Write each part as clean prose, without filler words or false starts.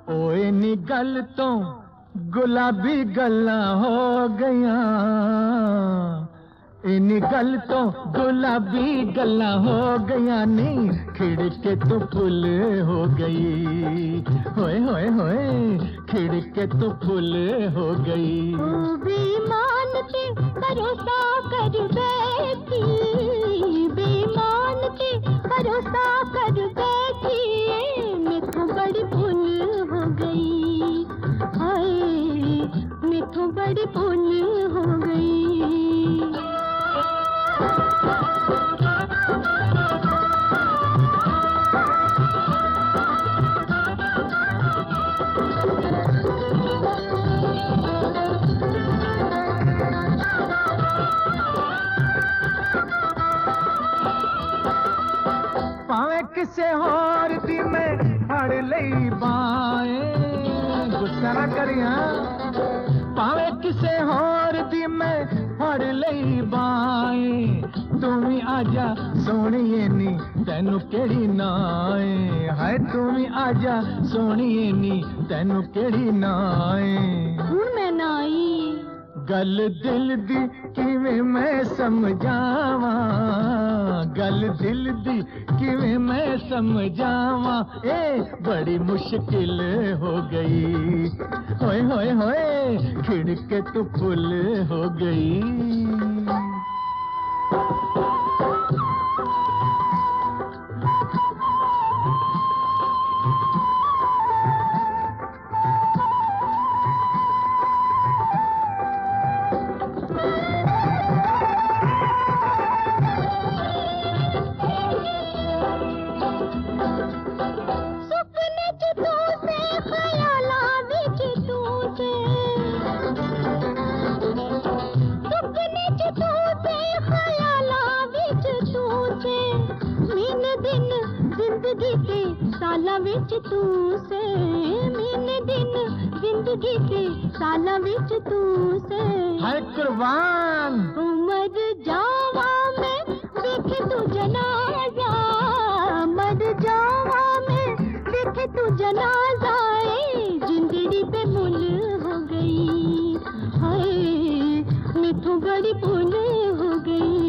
ओए नी गल तो गुलाबी गल्ला हो गया, इनी गल तो गुलाबी गल्ला हो गया नी, खिड़के तो फुल हो गई। होए होए होए खिड़के तो फुल हो गई। बेईमान ते भरोसा कर बैठी, बेईमान ते भरोसा कर बैठी, मेथों बड़ी भूल हो गई। हाय मेथों बड़ी भूल हो गई। पावे किसे होर दी मैं फड़ लई बाएं, गुस्सा ना करिया। पावे किसे होर दी मैं फड़ लई बाएं, तू भी आजा सोहणीए नी तैनू केड़ी नाए। हाय तू भी आजा सोहणीए नी तैनू केड़ी नाए। हुण मैं ना आई गल दिल दी किवें मैं समझावा, गल दिल दी किवें मैं समझावा, ए बड़ी मुश्किल हो गई। होए होए होए खिड़के तो फुल हो गई। साला विच तू से मीने दिन जिंदगी के साला विच तू से। हाय कुर्बान मर जावा मैं देखे तू जनाजा, मर जावा मैं देखे तू जनाजा, जिंदड़ी पे मुल हो गई। हाय मेथों बड़ी भूल हो गई।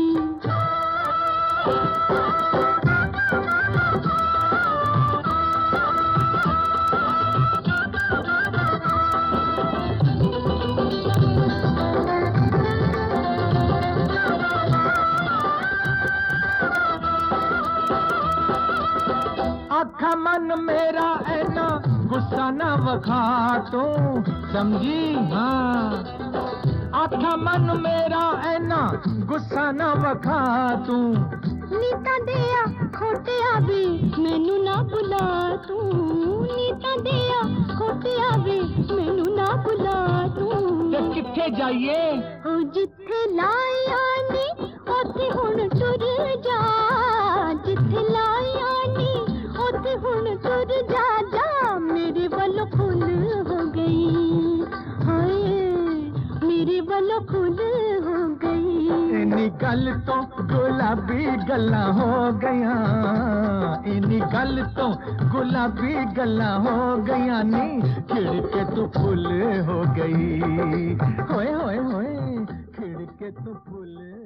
आखा मन मेरा ऐना गुस्सा न वखा तू समझी। हाँ आखा मन मेरा ऐना गुस्सा न वखा तू, नीता दिया खोटिया भी मैनू ना बुला तू, नीता दिया खोटिया भी मैनू ना बुला तू। ते किथे जाइए ओ जिथे लाया नी ओथे हुण टुर जा, जिथे लाया नी ओथे हुण टुर जा, जा मेरे वल्लों फुल हो गई। हाय मेरे वल्लों फुल हो गई। इनी गल तो गुलाबी गल्ला हो गया, इनी गल तो गुलाबी गल्ला हो गया नी, खिड़के तो फुल हो गई। होए होए होए खिड़के तो फुल